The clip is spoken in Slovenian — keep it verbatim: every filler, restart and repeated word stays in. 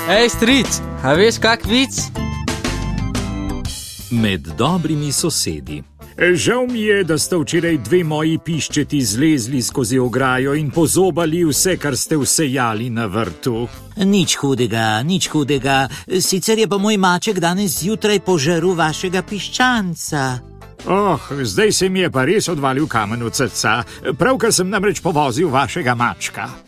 Ej, stric, a veš kak vic? Med dobrimi sosedi. Žal mi je, da sta včeraj dve moji piščeti zlezli skozi ograjo in pozobali vse, kar ste vsejali na vrtu. Nič hudega, nič hudega. Sicer je pa moj maček danes zjutraj požrl vašega piščanca. Oh, zdaj se mi je pa res odvalil kamen od srca. Pravkar sem namreč povozil vašega mačka.